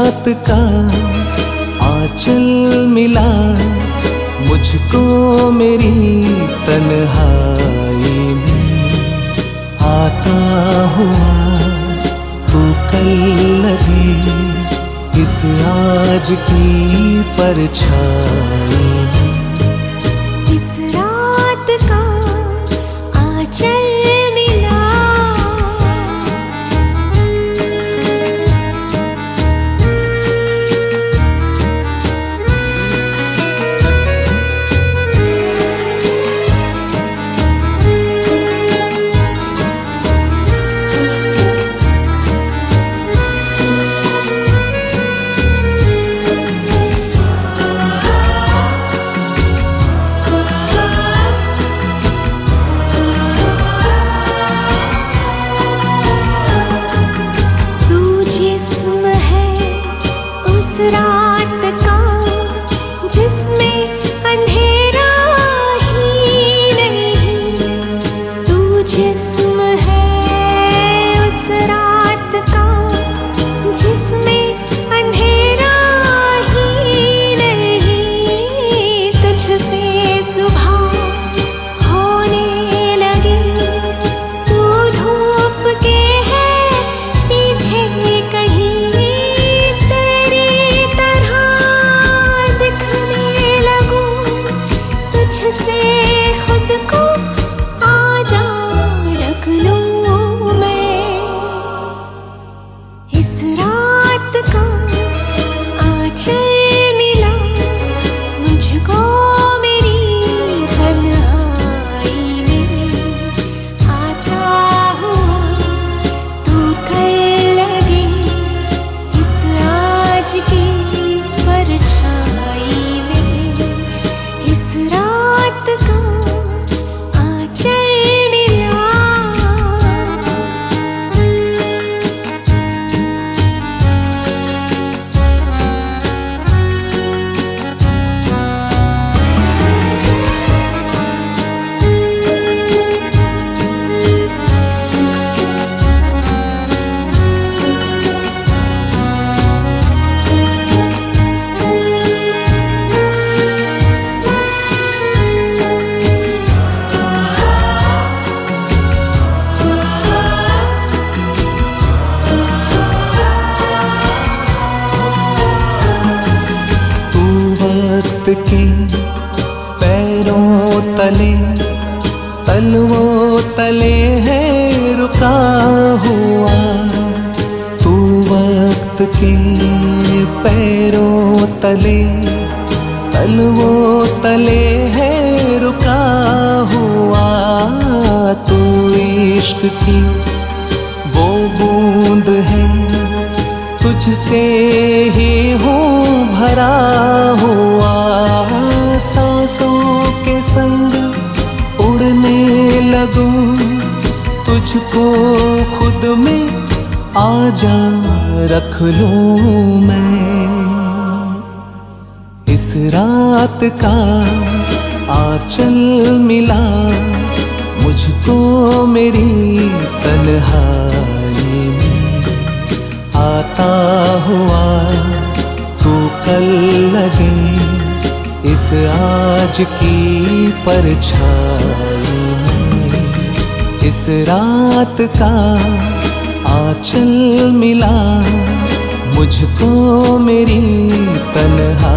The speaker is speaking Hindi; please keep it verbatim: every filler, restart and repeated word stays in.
रात का आंचल मिला मुझको मेरी तन्हाई में। आता हुआ तू कल लगे इस आज की परछाई में। इस रात का आंचल मिला रात का जिसमें अंधेरा ही नहीं। तू जिस्म है उस रात का जिसमें अंधेरा ही नहीं। तुझसे सुबह होने लगी तू धूप के है पीछे कहीं। से खुद को आजा ढक लूं मैं। इस रात का आंचल मिला मुझको मेरी तन्हाई में। आता हुआ तू कल लगे इस आज की परछाई में। इस रात का आंचल मिला के पैरों तले तलवों तले है रुका हुआ। तू वक्त के पैरों तले तलवों तले है रुका हुआ। तू इश्क की वो बूंद है तुझसे ही हूँ भरा हुआ। सांसों के संग उड़ने लगूं तुझको खुद में आजा रख लूं मैं। इस रात का आंचल मिला मुझको मेरी तन्हाई में। आता हुआ तू कल लगे इस आज की परछाई में। इस रात का आंचल मिला मुझको मेरी तन्हाई